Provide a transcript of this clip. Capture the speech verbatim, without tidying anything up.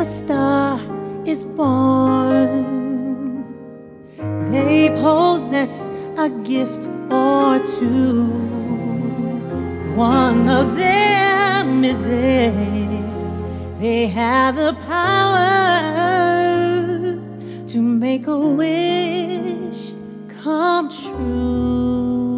a star is born, they possess a gift or two. One of them is this: they have the power to make a wish come true.